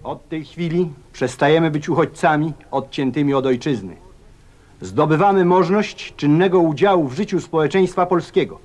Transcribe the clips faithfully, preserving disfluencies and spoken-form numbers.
Od tej chwili przestajemy być uchodźcami odciętymi od ojczyzny. Zdobywamy możliwość czynnego udziału w życiu społeczeństwa polskiego.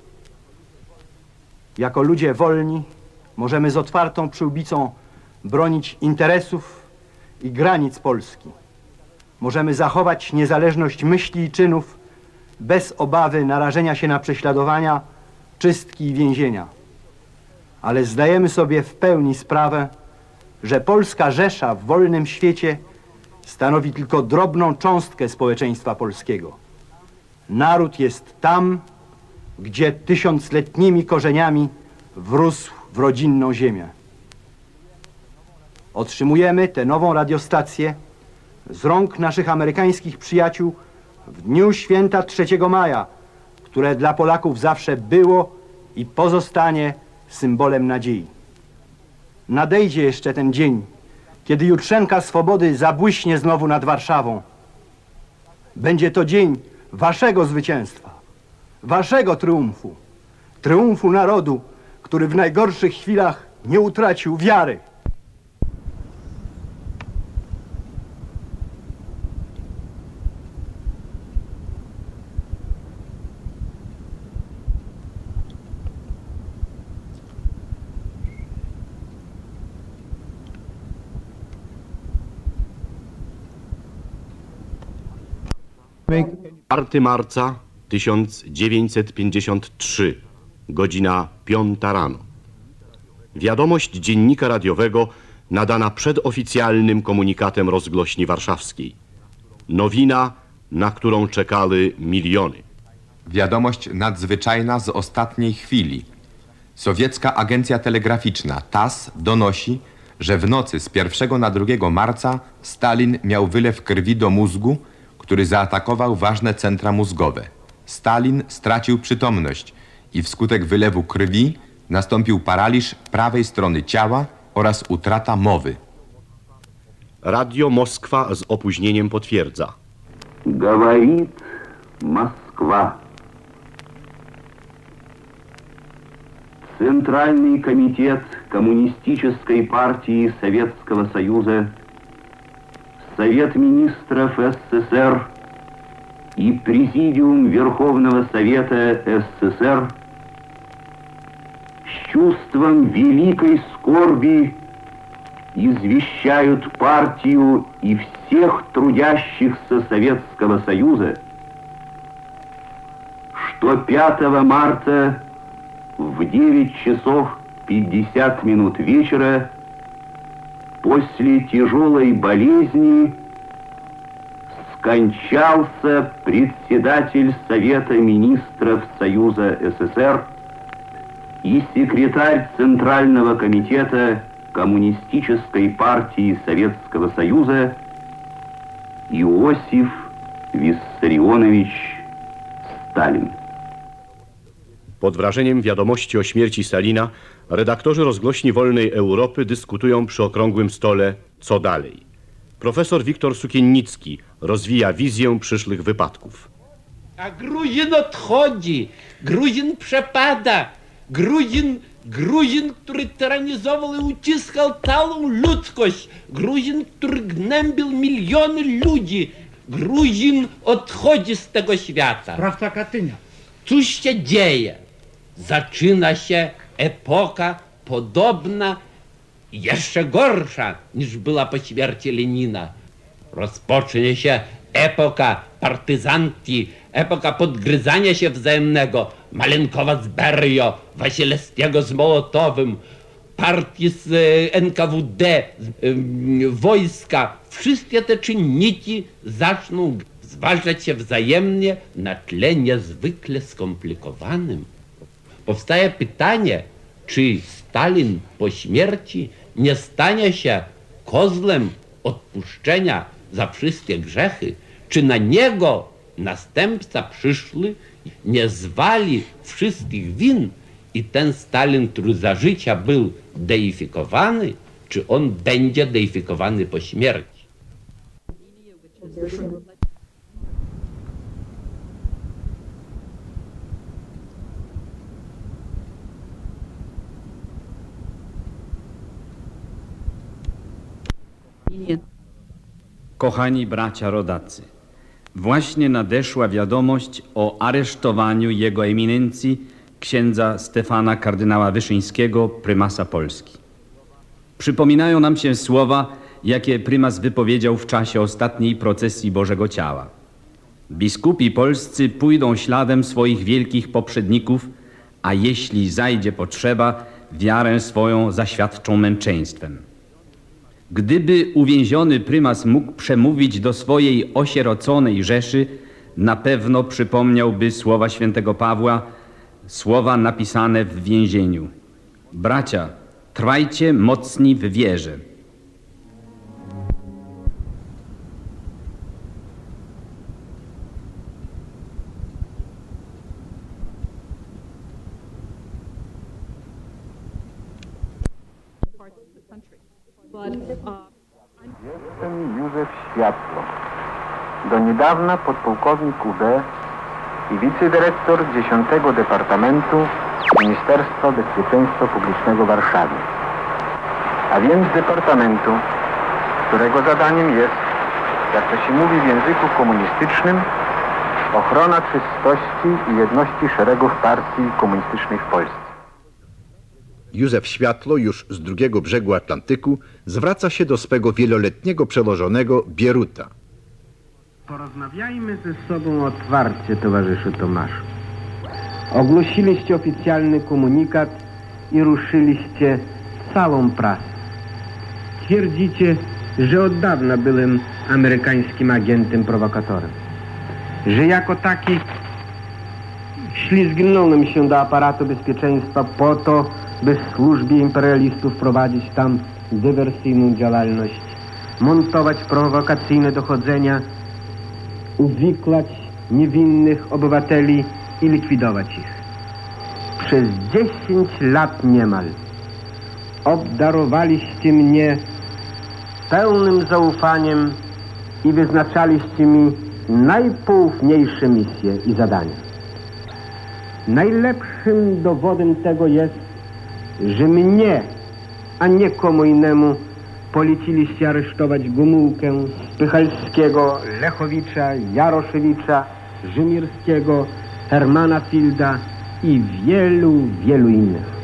Jako ludzie wolni możemy z otwartą przyłbicą bronić interesów i granic Polski. Możemy zachować niezależność myśli i czynów bez obawy narażenia się na prześladowania, czystki i więzienia. Ale zdajemy sobie w pełni sprawę, że Polska Rzesza w wolnym świecie stanowi tylko drobną cząstkę społeczeństwa polskiego. Naród jest tam, gdzie tysiącletnimi korzeniami wrósł w rodzinną ziemię. Otrzymujemy tę nową radiostację z rąk naszych amerykańskich przyjaciół w dniu święta trzeciego maja, które dla Polaków zawsze było i pozostanie symbolem nadziei. Nadejdzie jeszcze ten dzień, kiedy jutrzenka swobody zabłyśnie znowu nad Warszawą. Będzie to dzień waszego zwycięstwa, waszego triumfu, triumfu narodu, który w najgorszych chwilach nie utracił wiary. czwartego marca tysiąc dziewięćset pięćdziesiątego trzeciego, godzina piąta rano. Wiadomość dziennika radiowego nadana przed oficjalnym komunikatem rozgłośni warszawskiej. Nowina, na którą czekały miliony. Wiadomość nadzwyczajna z ostatniej chwili. Sowiecka agencja telegraficzna T A S donosi, że w nocy z pierwszego na drugiego marca Stalin miał wylew krwi do mózgu, który zaatakował ważne centra mózgowe. Stalin stracił przytomność i wskutek wylewu krwi nastąpił paraliż prawej strony ciała oraz utrata mowy. Radio Moskwa z opóźnieniem potwierdza. Говорит Москва. Центральный комитет Коммунистической партии Советского Союза, Совет министров СССР и Президиум Верховного Совета СССР с чувством великой скорби извещают партию и всех трудящихся Советского Союза, что пятого марта в девять часов пятьдесят минут вечера после тяжелой болезни скончался председатель Совета министров Союза СССР и секретарь Центрального комитета Коммунистической партии Советского Союза Иосиф Виссарионович Сталин. Pod wrażeniem wiadomości o śmierci Stalina redaktorzy rozgłośni Wolnej Europy dyskutują przy okrągłym stole, co dalej. Profesor Wiktor Sukiennicki rozwija wizję przyszłych wypadków. A Gruzin odchodzi, Gruzin przepada, Gruzin, Gruzin, który tyranizował i uciskał całą ludzkość, Gruzin, który gnębił miliony ludzi, Gruzin odchodzi z tego świata. Sprawca Katynia. Cóż się dzieje? Zaczyna się epoka podobna i jeszcze gorsza niż była po śmierci Lenina. Rozpocznie się epoka partyzantii, epoka podgryzania się wzajemnego, Malenkowa z Berio, Wasilewskiego z Mołotowym, partii z N K W D, wojska. Wszystkie te czynniki zaczną zważać się wzajemnie na tle niezwykle skomplikowanym. Powstaje pytanie, czy Stalin po śmierci nie stanie się kozłem odpuszczenia za wszystkie grzechy, czy na niego następca przyszły nie zwali wszystkich win i ten Stalin, który za życia był deifikowany, czy on będzie deifikowany po śmierci. Kochani bracia rodacy, właśnie nadeszła wiadomość o aresztowaniu jego eminencji księdza Stefana kardynała Wyszyńskiego, prymasa Polski. Przypominają nam się słowa, jakie prymas wypowiedział w czasie ostatniej procesji Bożego Ciała. Biskupi polscy pójdą śladem swoich wielkich poprzedników, a jeśli zajdzie potrzeba, wiarę swoją zaświadczą męczeństwem. Gdyby uwięziony prymas mógł przemówić do swojej osieroconej Rzeszy, na pewno przypomniałby słowa świętego Pawła, słowa napisane w więzieniu. Bracia, trwajcie mocni w wierze. Jestem Józef Światło. Do niedawna podpułkownik U B i wicedyrektor dziesiątego Departamentu Ministerstwa Bezpieczeństwa Publicznego w Warszawie. A więc Departamentu, którego zadaniem jest, jak to się mówi w języku komunistycznym, ochrona czystości i jedności szeregów partii komunistycznych w Polsce. Józef Światło już z drugiego brzegu Atlantyku zwraca się do swego wieloletniego przełożonego Bieruta. Porozmawiajmy ze sobą otwarcie, towarzyszu Tomaszu. Ogłosiliście oficjalny komunikat i ruszyliście całą prasę. Twierdzicie, że od dawna byłem amerykańskim agentem prowokatorem. Że jako taki ślizgnąłem się do aparatu bezpieczeństwa po to, by w służbie imperialistów prowadzić tam dywersyjną działalność, montować prowokacyjne dochodzenia, uwiklać niewinnych obywateli i likwidować ich. Przez dziesięć lat niemal obdarowaliście mnie pełnym zaufaniem i wyznaczaliście mi najpoufniejsze misje i zadania. Najlepszym dowodem tego jest, że mnie, a nie komu innemu, poleciliście aresztować Gomułkę, Spychalskiego, Lechowicza, Jaroszewicza, Rzymirskiego, Hermana Filda i wielu, wielu innych.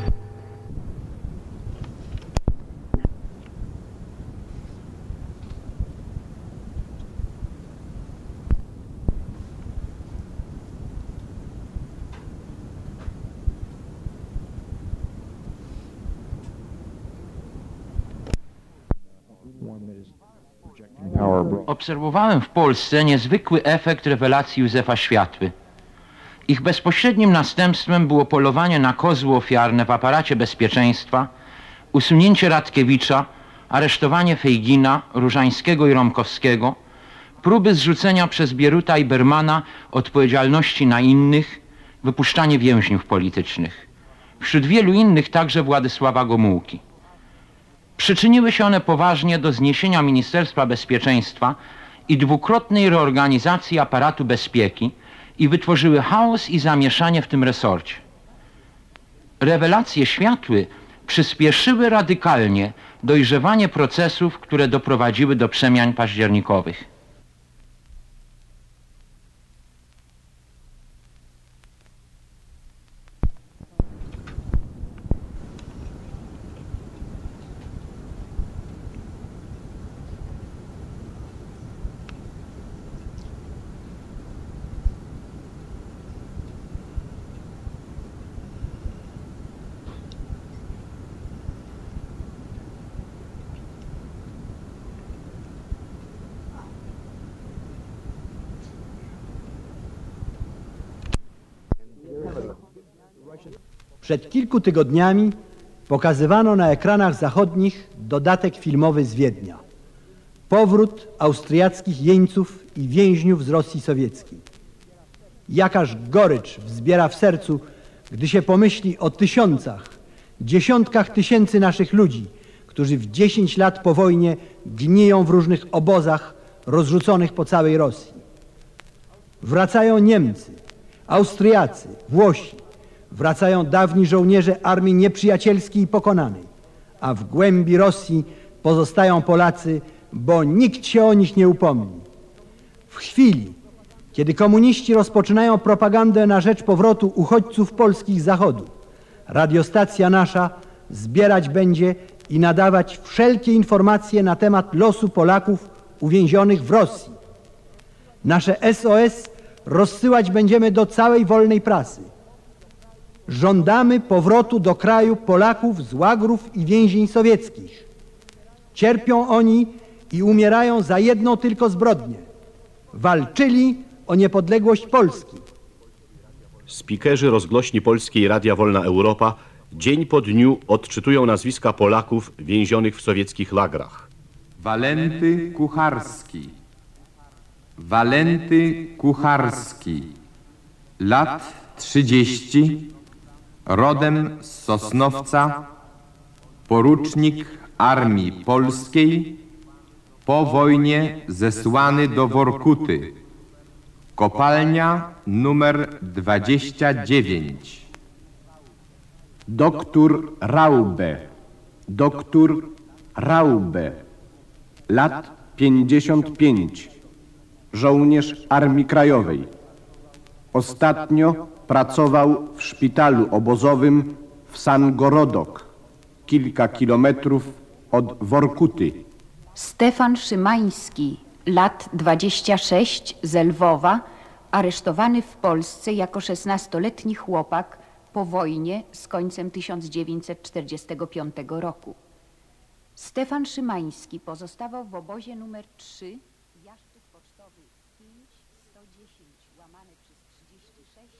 Obserwowałem w Polsce niezwykły efekt rewelacji Józefa Światły. Ich bezpośrednim następstwem było polowanie na kozły ofiarne w aparacie bezpieczeństwa, usunięcie Radkiewicza, aresztowanie Fejgina, Różańskiego i Romkowskiego, próby zrzucenia przez Bieruta i Bermana odpowiedzialności na innych, wypuszczanie więźniów politycznych. Wśród wielu innych także Władysława Gomułki. Przyczyniły się one poważnie do zniesienia Ministerstwa Bezpieczeństwa i dwukrotnej reorganizacji aparatu bezpieki i wytworzyły chaos i zamieszanie w tym resorcie. Rewelacje Światły przyspieszyły radykalnie dojrzewanie procesów, które doprowadziły do przemian październikowych. Przed kilku tygodniami pokazywano na ekranach zachodnich dodatek filmowy z Wiednia. Powrót austriackich jeńców i więźniów z Rosji Sowieckiej. Jakaż gorycz wzbiera w sercu, gdy się pomyśli o tysiącach, dziesiątkach tysięcy naszych ludzi, którzy w dziesięć lat po wojnie gniją w różnych obozach rozrzuconych po całej Rosji. Wracają Niemcy, Austriacy, Włosi, wracają dawni żołnierze armii nieprzyjacielskiej i pokonanej, a w głębi Rosji pozostają Polacy bo nikt się o nich nie upomni. W chwili, kiedy komuniści rozpoczynają propagandę na rzecz powrotu uchodźców polskich z Zachodu, radiostacja nasza zbierać będzie i nadawać wszelkie informacje na temat losu Polaków uwięzionych w Rosji. Nasze S O S rozsyłać będziemy do całej wolnej prasy. Żądamy powrotu do kraju Polaków z łagrów i więzień sowieckich. Cierpią oni i umierają za jedną tylko zbrodnię. Walczyli o niepodległość Polski. Spikerzy rozgłośni Polskiej Radia Wolna Europa dzień po dniu odczytują nazwiska Polaków więzionych w sowieckich lagrach. Walenty Kucharski. Walenty Kucharski. Lat trzydzieści. Rodem z Sosnowca. Porucznik Armii Polskiej. Po wojnie zesłany do Workuty. Kopalnia numer dwadzieścia dziewięć. Doktor Raube. Doktor Raube. Lat pięćdziesiąt pięć. Żołnierz Armii Krajowej. Ostatnio pracował w szpitalu obozowym w Sangorodok, kilka kilometrów od Workuty. Stefan Szymański, lat dwadzieścia sześć, z Lwowa, aresztowany w Polsce jako szesnastoletni chłopak po wojnie z końcem tysiąc dziewięćset czterdziestego piątego roku. Stefan Szymański pozostawał w obozie numer trzy, jaszczuk pocztowy pięć sto dziesięć, łamane przez trzydzieści sześć.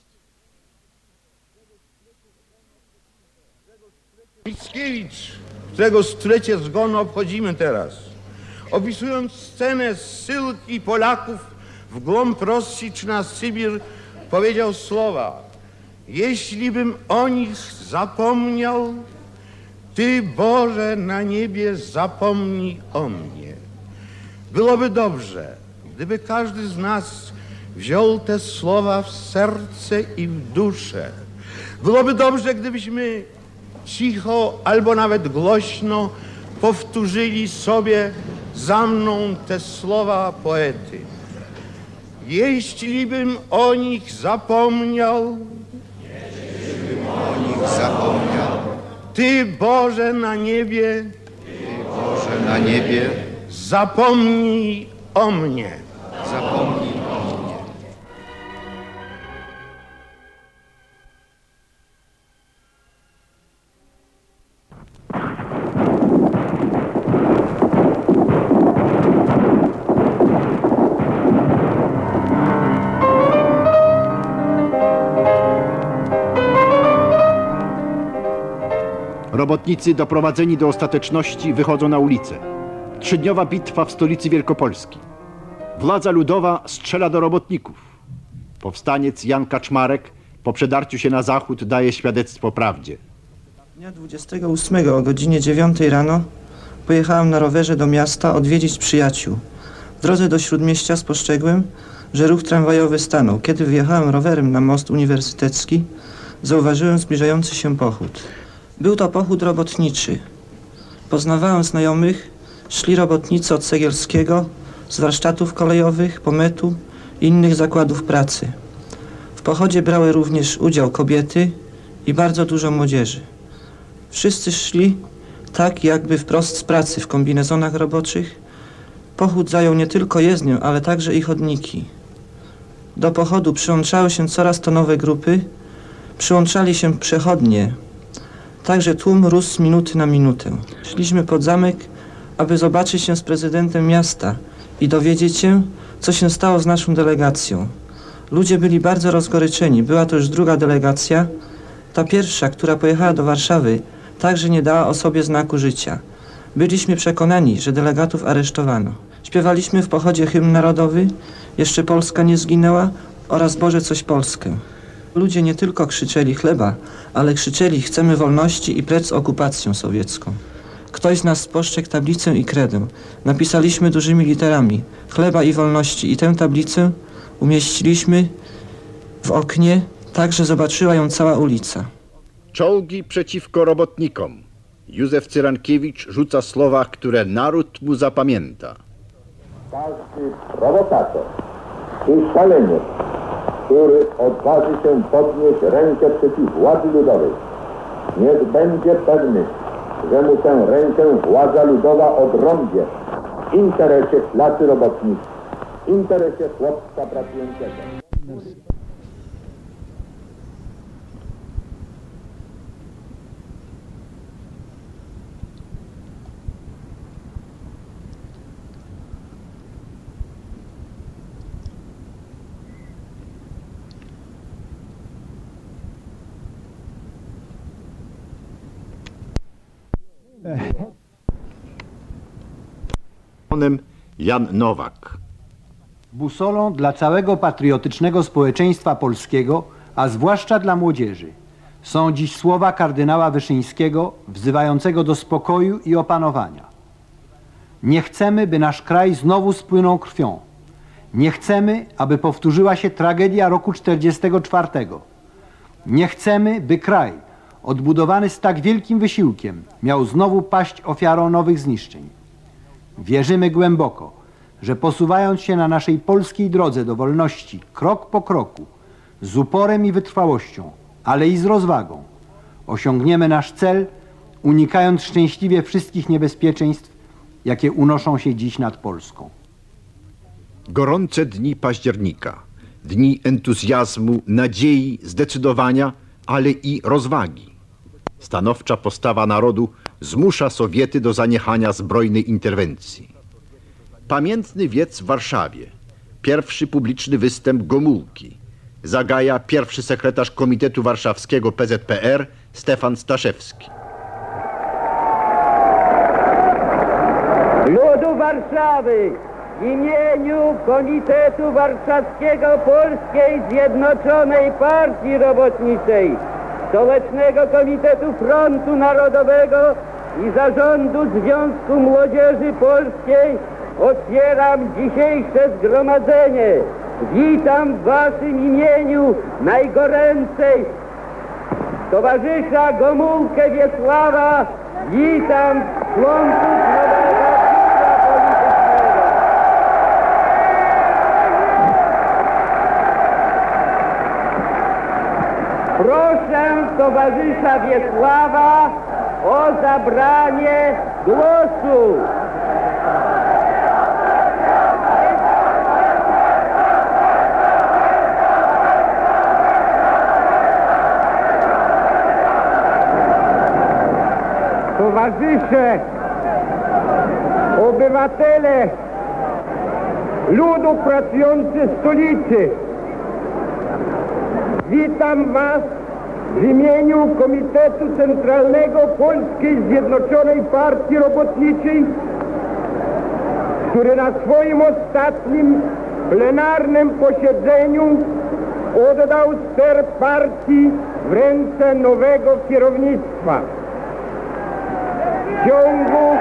Mickiewicz, którego stulecie zgonu obchodzimy teraz, opisując scenę zsyłki Polaków w głąb Rosji czy na Sybir, powiedział słowa: jeśli bym o nich zapomniał, Ty, Boże, na niebie zapomnij o mnie. Byłoby dobrze, gdyby każdy z nas wziął te słowa w serce i w duszę. Byłoby dobrze, gdybyśmy cicho albo nawet głośno powtórzyli sobie za mną te słowa poety. Jeśli bym o nich zapomniał, Jeśli bym o nich zapomniał, Ty, Boże, na niebie, Ty, Boże, na niebie, zapomnij o mnie. Zapomnij o mnie. Robotnicy doprowadzeni do ostateczności wychodzą na ulicę. Trzydniowa bitwa w stolicy Wielkopolski. Władza ludowa strzela do robotników. Powstaniec Jan Kaczmarek po przedarciu się na zachód daje świadectwo prawdzie. Dnia dwudziestego ósmego o godzinie dziewiątej rano pojechałem na rowerze do miasta odwiedzić przyjaciół. W drodze do Śródmieścia spostrzegłem, że ruch tramwajowy stanął. Kiedy wyjechałem rowerem na most uniwersytecki, zauważyłem zbliżający się pochód. Był to pochód robotniczy. Poznawałem znajomych, szli robotnicy od Cegielskiego, z warsztatów kolejowych, Pometu i innych zakładów pracy. W pochodzie brały również udział kobiety i bardzo dużo młodzieży. Wszyscy szli tak jakby wprost z pracy w kombinezonach roboczych. Pochód zajął nie tylko jezdnię, ale także i chodniki. Do pochodu przyłączały się coraz to nowe grupy, przyłączali się przechodnie. Także tłum rósł z minuty na minutę. Szliśmy pod zamek, aby zobaczyć się z prezydentem miasta i dowiedzieć się, co się stało z naszą delegacją. Ludzie byli bardzo rozgoryczeni. Była to już druga delegacja. Ta pierwsza, która pojechała do Warszawy, także nie dała o sobie znaku życia. Byliśmy przekonani, że delegatów aresztowano. Śpiewaliśmy w pochodzie hymn narodowy, jeszcze Polska nie zginęła oraz Boże coś Polskę. Ludzie nie tylko krzyczeli chleba, ale krzyczeli chcemy wolności i precz z okupacją sowiecką. Ktoś z nas spostrzegł tablicę i kredę. Napisaliśmy dużymi literami chleba i wolności i tę tablicę umieściliśmy w oknie, tak że zobaczyła ją cała ulica. Czołgi przeciwko robotnikom. Józef Cyrankiewicz rzuca słowa, które naród mu zapamięta. Każdy prowokator czy szaleniec, który odważy się podnieść rękę przeciw władzy ludowej, niech będzie pewny, że mu tę rękę władza ludowa odrąbie w interesie klasy robotniczej, w interesie chłopca pracującego. Jan Nowak. Busolą dla całego patriotycznego społeczeństwa polskiego, a zwłaszcza dla młodzieży, są dziś słowa kardynała Wyszyńskiego wzywającego do spokoju i opanowania. Nie chcemy, by nasz kraj znowu spłynął krwią. Nie chcemy, aby powtórzyła się tragedia roku czterdziestego czwartego. Nie chcemy, by kraj, odbudowany z tak wielkim wysiłkiem, miał znowu paść ofiarą nowych zniszczeń. Wierzymy głęboko, że posuwając się na naszej polskiej drodze do wolności krok po kroku, z uporem i wytrwałością, ale i z rozwagą, osiągniemy nasz cel, unikając szczęśliwie wszystkich niebezpieczeństw, jakie unoszą się dziś nad Polską. Gorące dni października, dni entuzjazmu, nadziei, zdecydowania, ale i rozwagi. Stanowcza postawa narodu zmusza Sowiety do zaniechania zbrojnej interwencji. Pamiętny wiec w Warszawie, pierwszy publiczny występ Gomułki, zagaja pierwszy sekretarz Komitetu Warszawskiego P Z P R Stefan Staszewski. Ludu Warszawy w imieniu Komitetu Warszawskiego Polskiej Zjednoczonej Partii Robotniczej, Stołecznego Komitetu Frontu Narodowego i Zarządu Związku Młodzieży Polskiej otwieram dzisiejsze zgromadzenie. Witam w waszym imieniu najgoręcej towarzysza Gomułkę Wiesława. Witam członków nowego biura politycznego. Proszę towarzysza Wiesława o zabranie głosu. Towarzysze, obywatele, ludu pracujący w stolicy, witam was w imieniu Komitetu Centralnego Polskiej Zjednoczonej Partii Robotniczej, który na swoim ostatnim plenarnym posiedzeniu oddał ster partii w ręce nowego kierownictwa. W ciągu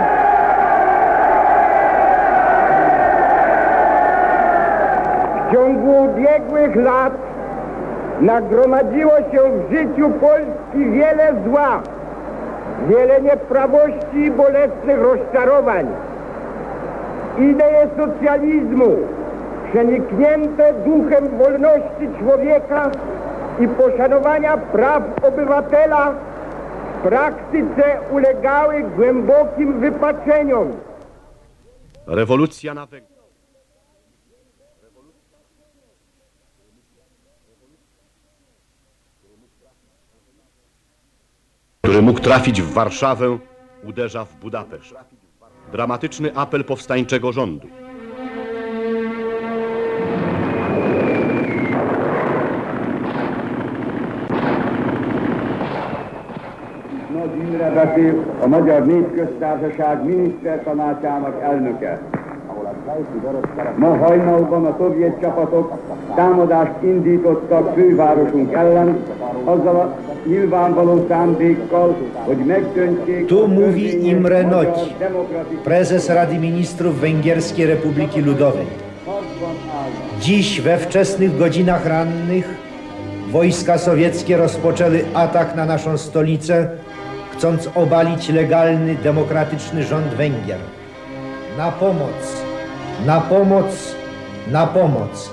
w ciągu ubiegłych lat nagromadziło się w życiu Polski wiele zła, wiele nieprawości i bolesnych rozczarowań. Idee socjalizmu, przeniknięte duchem wolności człowieka i poszanowania praw obywatela, w praktyce ulegały głębokim wypaczeniom. Rewolucja na Węgrzech. Który mógł trafić w Warszawę, uderza w Budapeszt. Dramatyczny apel powstańczego rządu. A Magyar Népköztársaság minisztertanácsának elnöke. Ma hajnalban a szovjet csapatok támadást indítottak fővárosunk ellen, azzal a nyilvánvaló szándékkal, hogy megdöntsék... Tu mówi Imre Nagy, prezes Rady Ministrów Węgierskiej Republiki Ludowej. Dziś we wczesnych godzinach rannych wojska sowieckie rozpoczęły atak na naszą stolicę, chcąc obalić legalny, demokratyczny rząd Węgier. Na pomoc, na pomoc, na pomoc.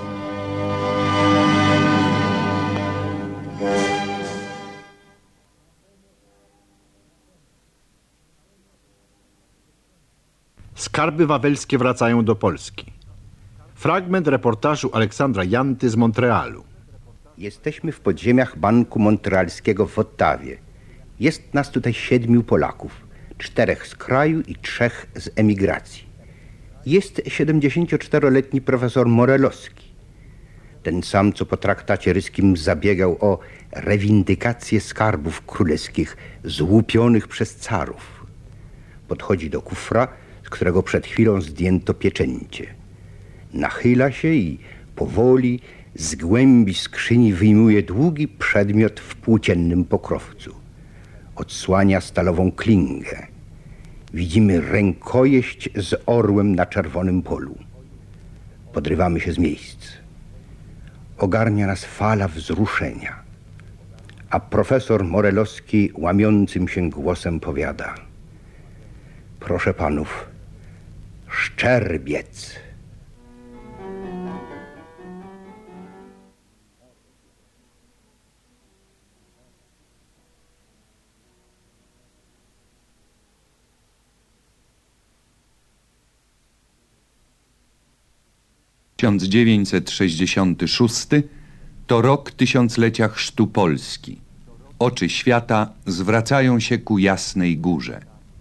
Skarby wawelskie wracają do Polski. Fragment reportażu Aleksandra Janty z Montrealu. Jesteśmy w podziemiach Banku Montrealskiego w Ottawie. Jest nas tutaj siedmiu Polaków, czterech z kraju i trzech z emigracji. Jest siedemdziesięcioczteroletni profesor Morelowski. Ten sam, co po traktacie ryskim zabiegał o rewindykację skarbów królewskich złupionych przez carów. Podchodzi do kufra, z którego przed chwilą zdjęto pieczęcie. Nachyla się i powoli z głębi skrzyni wyjmuje długi przedmiot w płóciennym pokrowcu. Odsłania stalową klingę. Widzimy rękojeść z orłem na czerwonym polu. Podrywamy się z miejsc. Ogarnia nas fala wzruszenia. A profesor Morelowski łamiącym się głosem powiada: proszę panów, Szczerbiec. tysiąc dziewięćset sześćdziesiąty szósty to rok tysiąclecia chrztu Polski. Oczy świata zwracają się ku Jasnej Górze.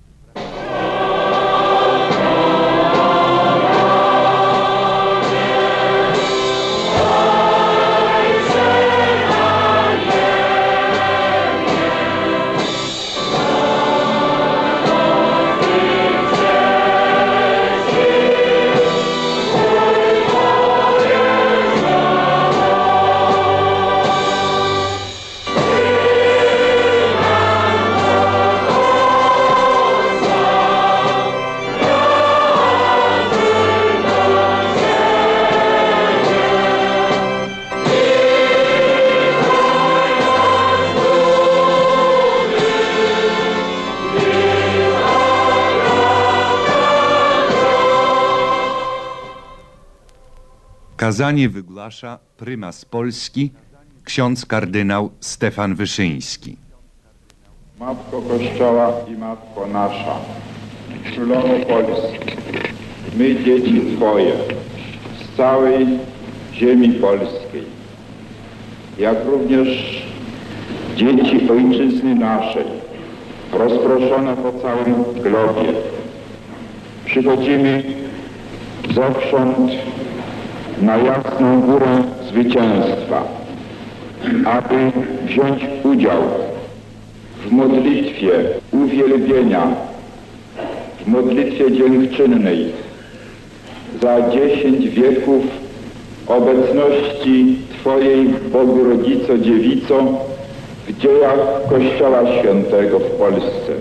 Kazanie wygłasza prymas Polski, ksiądz kardynał Stefan Wyszyński. Matko Kościoła i Matko nasza, Królowo Polski, my dzieci Twoje, z całej ziemi polskiej, jak również dzieci ojczyzny naszej, rozproszone po całym globie, przychodzimy zewsząd na Jasną Górę Zwycięstwa, aby wziąć udział w modlitwie uwielbienia, w modlitwie dziękczynnej za dziesięć wieków obecności Twojej, Bogu Rodzico, Dziewico, w dziejach Kościoła Świętego w Polsce.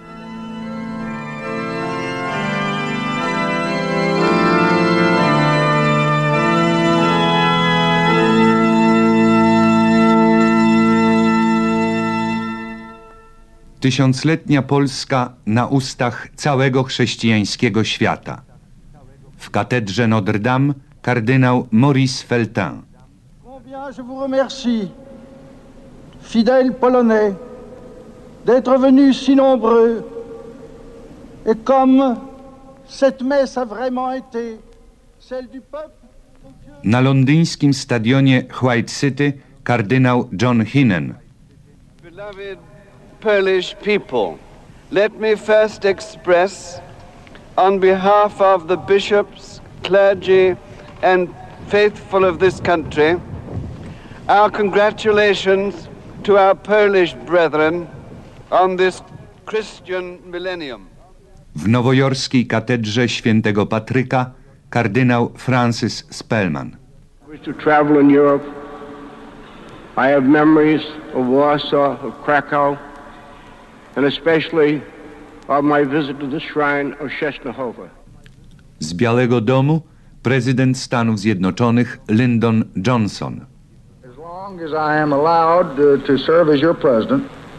Tysiącletnia Polska na ustach całego chrześcijańskiego świata. W katedrze Notre Dame kardynał Maurice Feltin. Combien je vous remercie, fidèles Polonais, d'être venus si nombreux, et comme cette messe a vraiment été celle du peuple. Na londyńskim stadionie White City kardynał John Hinen. Beloved Polish people, let me first express, on behalf of the bishops, clergy, and faithful of this country, our congratulations to our Polish brethren on this Christian millennium. W nowojorskiej katedrze świętego Patryka kardynał Francis Spellman. I wish to travel in Europe. I have memories of Warsaw, of Krakow, and especially of my visit to the shrine of Czestochowa. Z Białego Domu prezydent Stanów Zjednoczonych Lyndon Johnson. As long as I am allowed to, to serve as your president,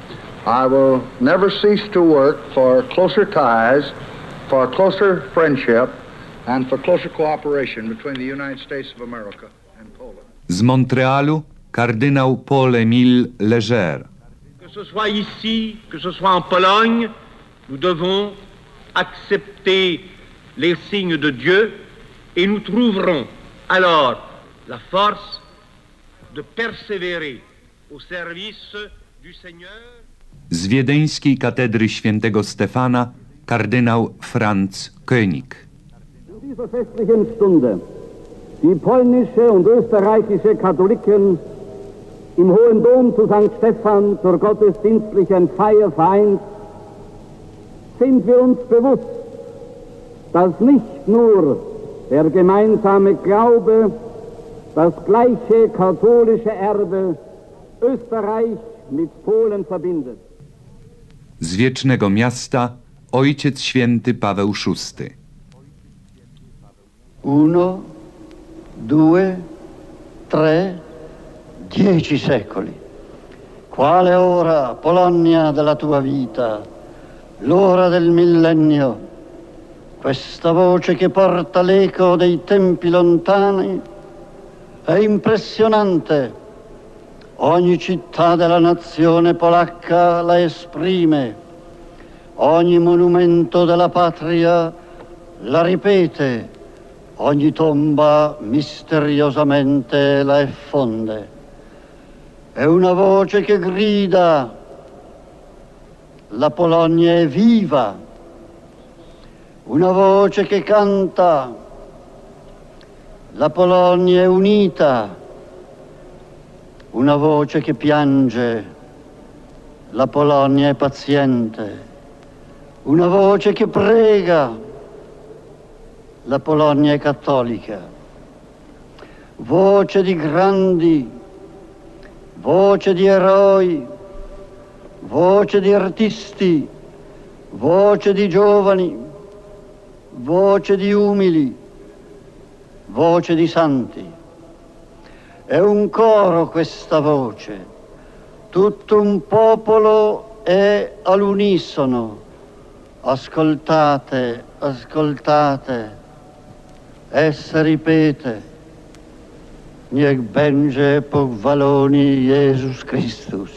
I will never cease to work for closer ties, for closer friendship, and for closer cooperation between the United States of America and Poland. Z Montréalu kardynał Paul-Émile Léger. Que ce soit ici, que ce soit en Pologne, nous devons accepter les signes de Dieu et nous trouverons alors la force de persévérer au service du Seigneur. Z wiedeńskiej katedry świętego Stefana kardynał Franz König. In dieser festlichen Stunde die polnische und österreichische Katholiken im Hohen Dom zu Sankt Stephan zur gottesdienstlichen Feier vereint, sind wir uns bewusst, dass nicht nur der gemeinsame Glaube, das gleiche katholische Erbe Österreich mit Polen verbindet. Z Wiecznego Miasta Ojciec Święty Paweł szósty. Uno, due, tre, dieci secoli. Quale ora, Polonia, della tua vita, l'ora del millennio, questa voce che porta l'eco dei tempi lontani è impressionante. Ogni città della nazione polacca la esprime, ogni monumento della patria la ripete, ogni tomba misteriosamente la effonde. È una voce che grida: la Polonia è viva. Una voce che canta: la Polonia è unita. Una voce che piange: la Polonia è paziente. Una voce che prega: la Polonia è cattolica. Voce di grandi, voce di eroi, voce di artisti, voce di giovani, voce di umili, voce di santi. È un coro questa voce, tutto un popolo è all'unisono. Ascoltate, ascoltate, essa ripete: niech będzie pochwalony Jezus Chrystus.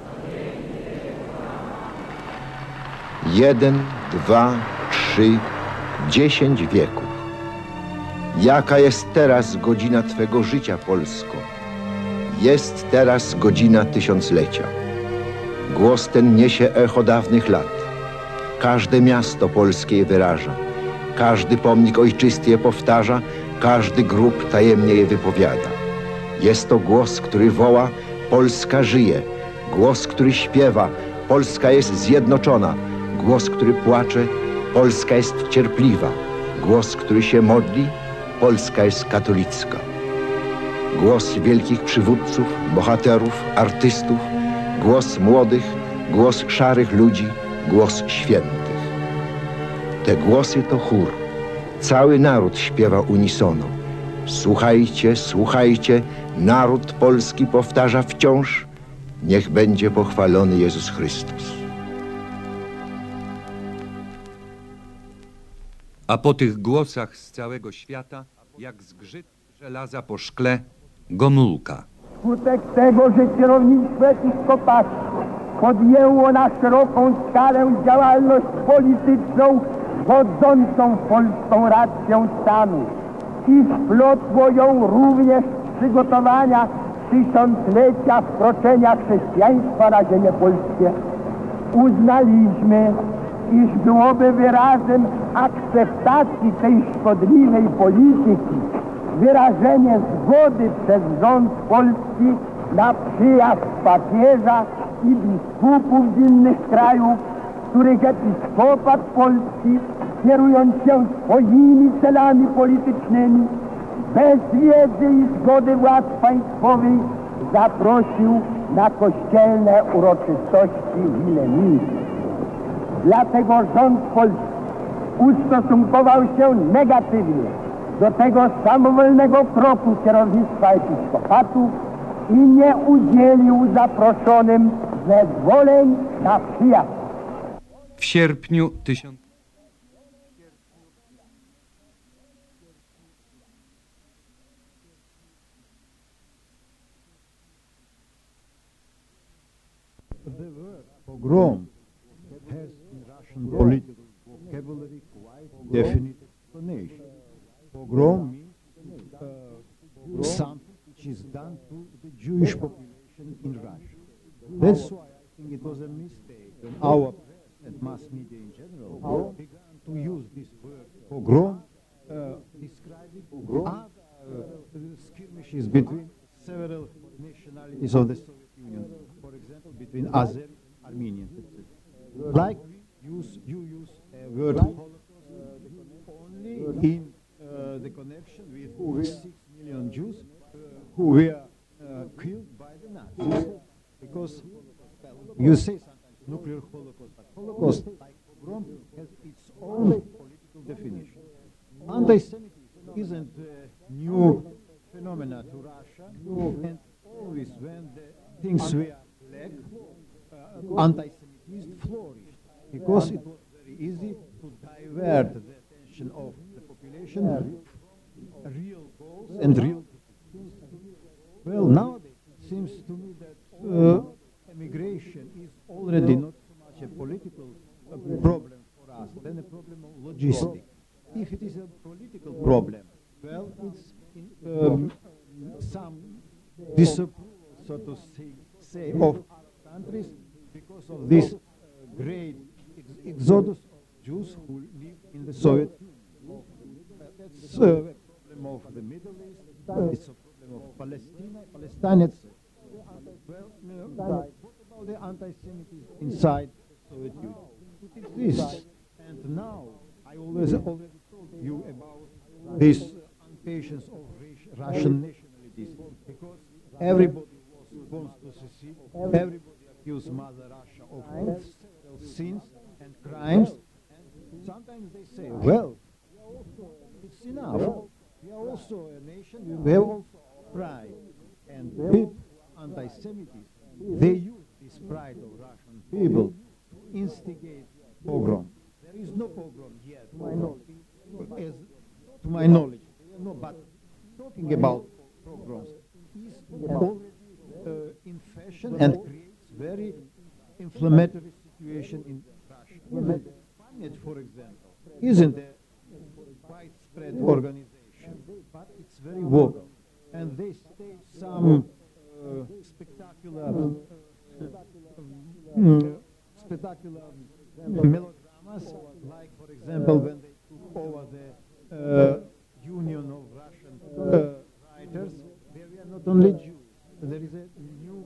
Jeden, dwa, trzy, dziesięć wieków. Jaka jest teraz godzina Twego życia, Polsko? Jest teraz godzina tysiąclecia. Głos ten niesie echo dawnych lat. Każde miasto polskie je wyraża. Każdy pomnik ojczysty je powtarza. Każdy grób tajemnie je wypowiada. Jest to głos, który woła: Polska żyje. Głos, który śpiewa: Polska jest zjednoczona. Głos, który płacze: Polska jest cierpliwa. Głos, który się modli: Polska jest katolicka. Głos wielkich przywódców, bohaterów, artystów, głos młodych, głos szarych ludzi, głos świętych. Te głosy to chór. Cały naród śpiewa unisono. Słuchajcie, słuchajcie, naród polski powtarza wciąż: niech będzie pochwalony Jezus Chrystus. A po tych głosach z całego świata, jak zgrzyt żelaza po szkle, Gomulka. Wskutek tego, że kierownictwo episkopatu podjęło na szeroką skalę działalność polityczną godzącą w polską rację stanu i wplotło ją również w przygotowania tysiąclecia wkroczenia chrześcijaństwa na ziemię polskie, uznaliśmy, iż byłoby wyrazem akceptacji tej szkodliwej polityki wyrażenie zgody przez rząd polski na przyjazd papieża i biskupów z innych krajów, których episkopat polski, kierując się swoimi celami politycznymi, bez wiedzy i zgody władz państwowych zaprosił na kościelne uroczystości wileńskie. Dlatego rząd polski ustosunkował się negatywnie do tego samowolnego kroku kierownictwa episkopatu i nie udzielił zaproszonym zezwoleń na przyjazd. W sierpniu tysiąc... Pogrom has in Russian political vocabulary quite definite explanation. Pogrom means uh, something which is done to the Jewish population in Russia. That's why I think it was a mistake when our press and mass media in general began to use this word pogrom, uh, describing other uh, skirmishes between several nationalities of the Soviet Union. For example, between Azeris, Armenians, et cetera. Like we use, you use a word Holocaust only in uh, the connection with six million Jews uh, who were uh, killed by the Nazis. Because well, you say sometimes nuclear Holocaust, but Holocaust, like pogrom, has its own political definition. Anti-Semitism isn't a new phenomena to Russia, and always when the things were black, uh, anti-Semitism flourished, because it was very easy to divert the attention of the population from real goals and real difficulties. Well, nowadays it seems to me that uh, emigration is already not so much a political uh, problem for us than a problem of logistics. If it is a political problem, well, it's in um, some disapproval, so to say, say of Arab countries because of this uh, great ex exodus of Jews who live in the Soviet Union. Uh, that's uh, a problem of the Middle East, it's a problem of Palestine, Palestine, et cetera. Well, uh, what about the anti-Semitism inside the Soviet Union? It exists, and now I always already told you about this uh, impatience of Russian nationalities, because everybody was, wants to secede, everybody accused Mother Russia of several sins and crimes, and sometimes they say, well, it's enough. We are also a nation, we have also our pride, and people anti-Semitism, they use this pride of Russian people to instigate pogrom. There is no pogrom yet, as to my knowledge. No, but talking about pogroms is already uh, in fashion and creates very inflammatory situation in Russia. Pamyat, for example, isn't a widespread organization, but it's very vocal, and they stage some uh, spectacular, uh, uh, spectacular melodramas, like, for example, when they took over the uh, Union of Russian uh, Writers, there were not only Jews, there is a new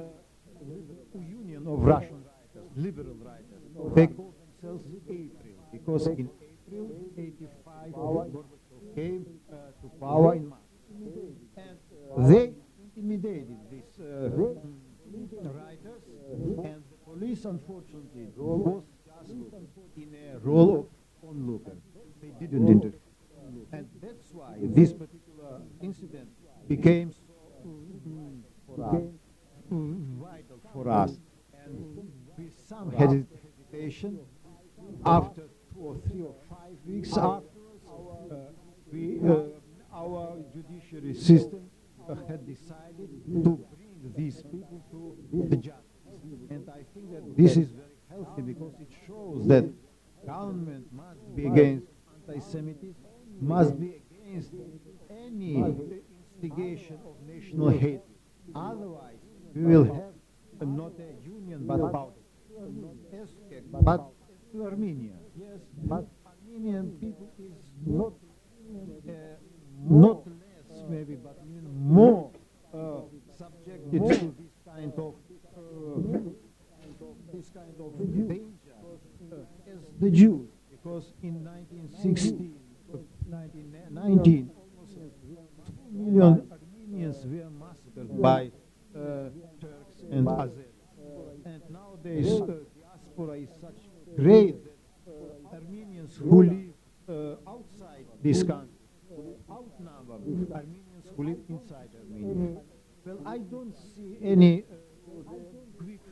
uh, Union of Russian Writers, liberal writers. They call themselves April, because in April eighty-five, Gorbachev came uh, to power in Moscow. And they intimidated these uh, writers, and the police, unfortunately, was just in a role of onlooker. They didn't interfere. And that's why this particular incident became so mm, for us, mm, vital for us. And with some hesitation, after two or three or five weeks afterwards, uh, we, uh, our judiciary system uh, had decided to bring these people to the justice. And I think that this is very healthy, because it shows that government must be against anti-Semitism, must be against any instigation of national hatred. Otherwise, we will have uh, not a union, but about it. But to Armenia, yes, but Armenian people is not uh, not less maybe, but even more uh, subjected to this kind of uh, this kind of danger uh, as the Jews, because in nineteen sixteen, nineteen nineteen, almost two million Armenians were massacred by uh, Turks and Azeris. And nowadays, uh, diaspora is such great that uh, Armenians who live uh, outside this country outnumber Armenians who live inside Armenia. Well, I don't see any uh, quick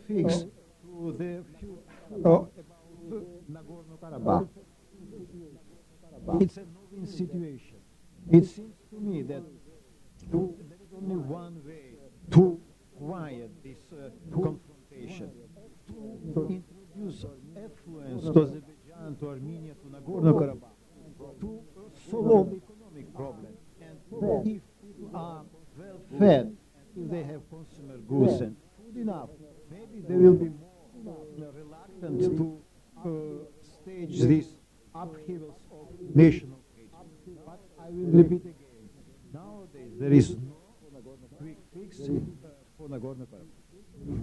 fix to the few about Nagorno-Karabakh. It's a no-win situation. It seems to me that to, there is only one way to quiet this uh, confrontation, to introduce affluence to Azerbaijan, to Armenia, to Nagorno-Karabakh, to uh, solve the economic problem. And if people are well fed, if they have consumer goods and food enough, maybe they will be more uh, reluctant to uh, stage these upheavals of national hatred. But I will repeat again, nowadays there is no quick fix uh, for Nagorno-Karabakh.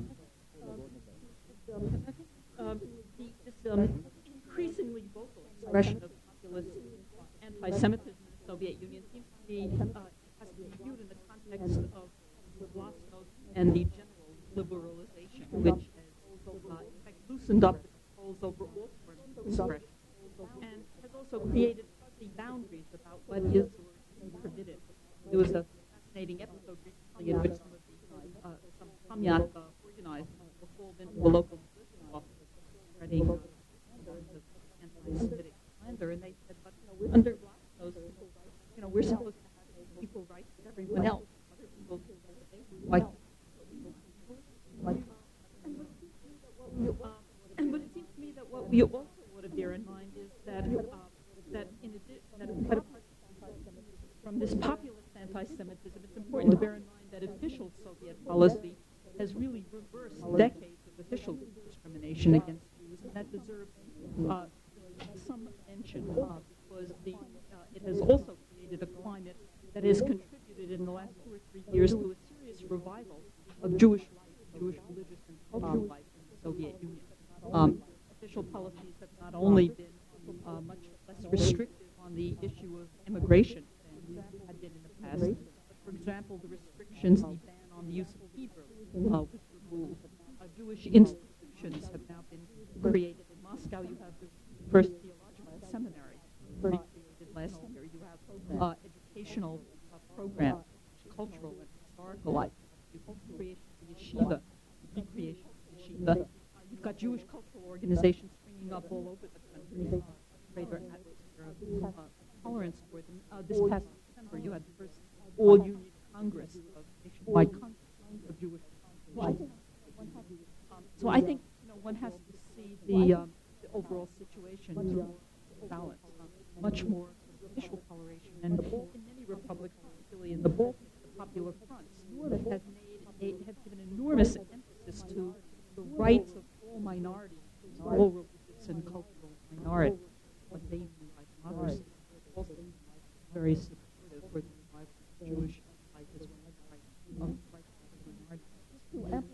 Um, the, this um, increasingly vocal expression of populist anti-Semitism in the Soviet Union seems to be uh, has to be viewed in the context of glasnost and the general liberalization, which has uh, in fact loosened up the controls over all forms of expression, and has also created fuzzy boundaries about what is or isn't permitted. There was a fascinating episode recently in which some of the uh, some Kamyak uh, organizers were called into a local enforcement office spreading uh, anti-Semitic slander, and they said, "But you know, under glasnost, you know, we're supposed to have equal rights as everyone else. Other people like." like uh, and but it seems to me that what we also ought to bear in mind is that uh, that in addition, that quite apart from this populist anti-Semitism, it's important to bear in mind that official Soviet policy has really reversed decades of official discrimination against Jews, and that deserves uh, some mention uh, because the uh, it has also created a climate that has contributed in the last two or three years to a serious revival of Jewish life, Jewish religious and cultural life in the Soviet Union. Um, official policies have not only been uh, much less restrictive on the issue of immigration than had been in the past, but for example, the restrictions, the ban on the use of Hebrew uh, was removed. Uh, Jewish institutions have now been created. In Moscow, you have the first theological seminary created last year. You have uh, educational uh, programs, cultural and historical life. You have the creation of the yeshiva, the recreation of the yeshiva. Uh, you've got Jewish cultural organizations springing up all over the country, uh, greater atmosphere of uh, tolerance for them. Uh, this past December, you had the first all-union Congress of nationwide Congress of Jewish congregations. Um, so I think you know one has to see the, um, the overall situation to balance uh, much more official toleration, and in many republics, particularly in the Baltics, the popular fronts have made a, have given enormous emphasis to the rights of all minorities, all religious and cultural minorities, what they mean by democracy. Also very supportive for the revival of Jewish life as well as rights of minorities.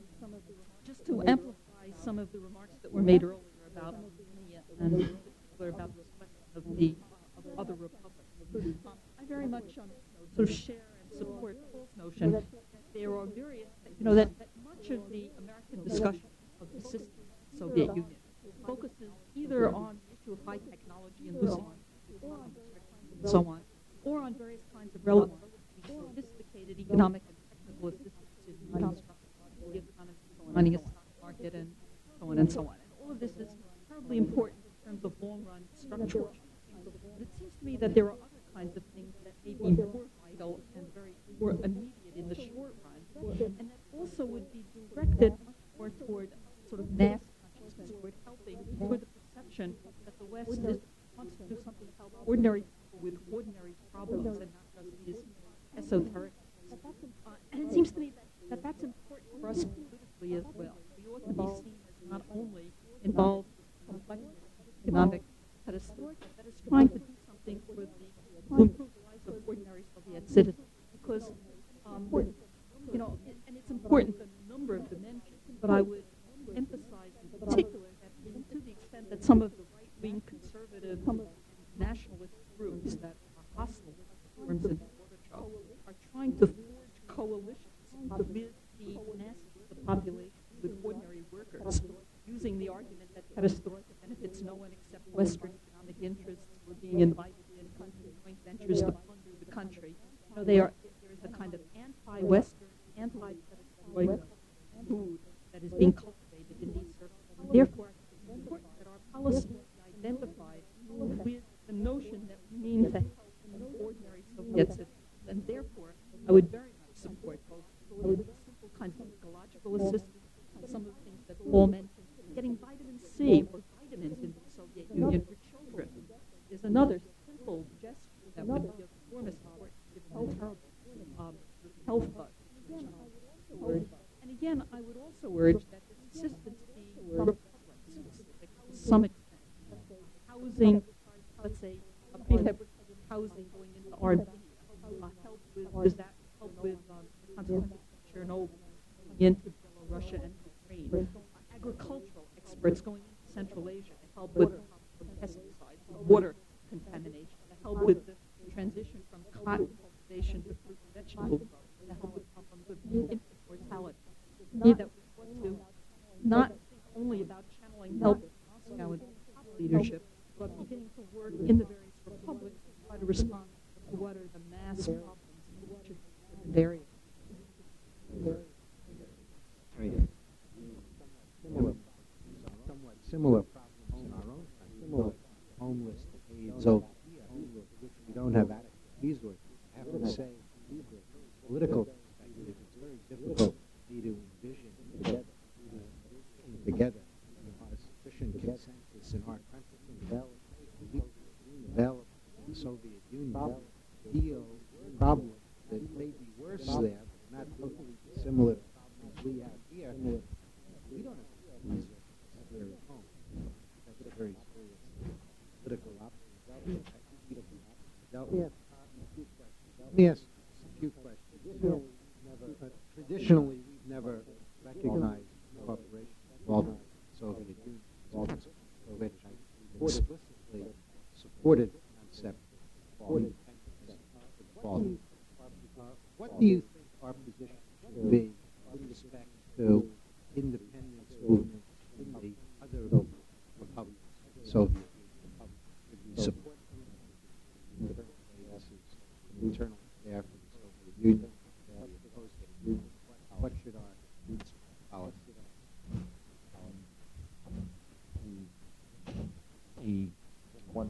Just to amplify some of the remarks that were made earlier about Armenia and in particular about this question of the of other republics, um, I very much um, sort of share and support Paul's notion that there are various, you know, that, that much of the American discussion of the system of the Soviet Union focuses either on the issue of high technology and loosening economic restrictions and so on, or on various kinds of relatively sophisticated economic and technical assistance in reconstructing the economy, running a stock market, and so on and so on. And all of this is terribly important in terms of long-run structural change. But it seems to me that there are other kinds of things that may be more vital and very more immediate in the short run, and that also would be directed much more toward sort of mass consciousness, toward helping, toward the perception that the West is, wants to do something to help ordinary people with ordinary problems and not just these esoteric ones. Uh, and it seems to me that, that that's important for us politically as well. We ought to be seen as not only involved in complex economic perestroika, but as trying to do something for the, to improve the lives of ordinary Soviet citizens. Because, um, you know, and, and it's important in a number of dimensions, but I would emphasize in particular that in, to the extent that some of the right-wing conservative nationalist groups that are hostile to reforms in Gorbachev are trying to forge coalitions with the masses of the population, with ordinary workers, using the argument that perestroika benefits no one except Western economic interests who are being invited in joint ventures to plunder the country. You know, they are, there is a kind of anti-Western, anti-perestroika mood that is being cultivated in these circles. And therefore, it's important that our policy be identified with the notion that we mean to help ordinary Soviet citizens. And therefore, I would very much support both simple kinds of ecological assistance, some of the things that Paul mentioned, getting vitamin C or vitamins into the Soviet Union for children is another simple gesture that would be of enormous importance given the terrible um, health bug. And again, I would also urge that this assistance be public specific to some extent. Housing, let's say, a prefabricated housing going into R B, uh, help with, does that help with um, the consequences of Chernobyl into Belarus and Ukraine? Uh, agricultural experts going into Central Asia to help with the pesticides, with water contamination, to help with the transition from cotton cultivation to fruit and vegetable growing, to help with problems of infant mortality. Me that we ought to not think only about channeling help in Moscow and top leadership, but beginning to work in the various republics to try to respond to what are the mass problems in each of these areas. Similar, somewhat similar problems in our own country, similar homeless to AIDS, over here, which we don't have adequate resources. I have to say, from a political perspective, it's very difficult for me to envision uh, together a sufficient consensus in our country develop in the Soviet Union to deal with problems that may be worse there, but not totally similar to problems we have here. We don't have resources here at home. That's a very serious political obstacle. Let me ask a few questions. Never, uh, traditionally, we've never recognized cooperation involved in the Soviet Union. Soviet explicitly supported the concept of independence. Uh, what do you think our position should be with respect to independence movement in the other republics of the Soviet Union? Should we support them? This is an internal affair for the Soviet Union. What should our policy be? One,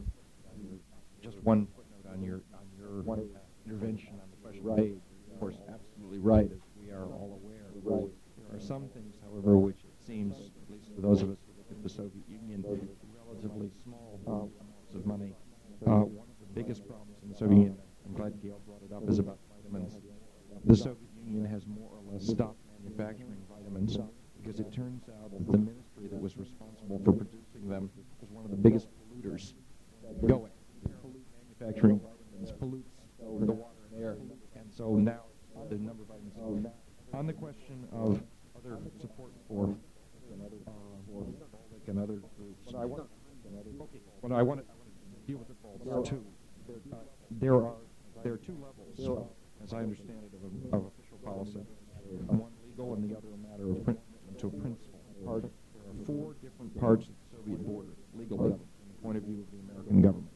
just one footnote on your on your uh, intervention on the question of aid. Of course, absolutely right, as we are all aware. Right. There are some things, however, which it seems, at least for those of us who look at the Soviet Union, relatively small amounts of money. Uh, one of the biggest problems in the Soviet Union, I'm glad Gail brought it up, is about vitamins. The Soviet Union has more or less stopped manufacturing vitamins because it turns out that the ministry that was responsible for producing them was one of the biggest polluters going. Pollute manufacturing vitamins pollutes the water and air, and so now the number of vitamins. On the question of other support for uh, Baltic and other groups, I want okay, what I want to deal with it all too. Uh, there are there are two levels, uh, as I understand it, of, of official policy. One legal and the other a matter of prin to a principle. Part, there are four different parts of the Soviet border legally, from the point of view of the American government.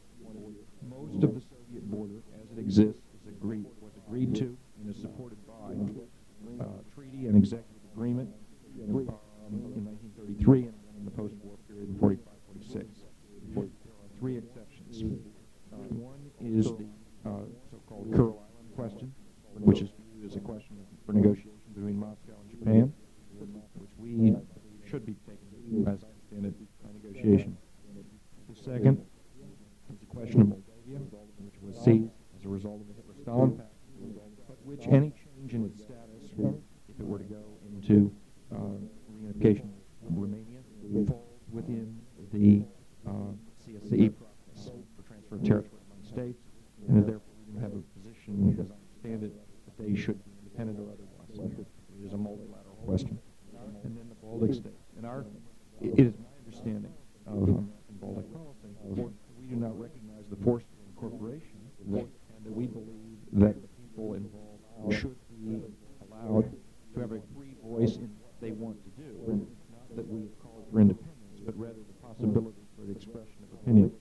Most of the Soviet border, as it exists, is agreed was agreed to and is supported by uh, treaty and executive agreement um, in nineteen thirty-three and then in the post-war period in forty-five forty-six. There are three exceptions. Uh, one is the uh, so-called Kuril Island question, which is viewed as a question for negotiation between Moscow and Japan, which we should be taken, as I understand it, by negotiation. The second is the question of Moldavia, which was seized as a result of the Hitler-Stalin Pact, but which any change in its status, if it were to go into uh, reunification of Romania, falls within the uh, C S C E process for transfer of territory among states, and therefore we don't have a position, as I understand it, that they should be independent or otherwise. It is a multilateral question. And then the Baltic states. And our, it is my understanding of American Baltic policy that we do not recognize the forced incorporation, and that we believe that the people involved should be allowed to have a free voice in what they want to do. Not that we have called for independence, but rather the possibility for the expression of opinion.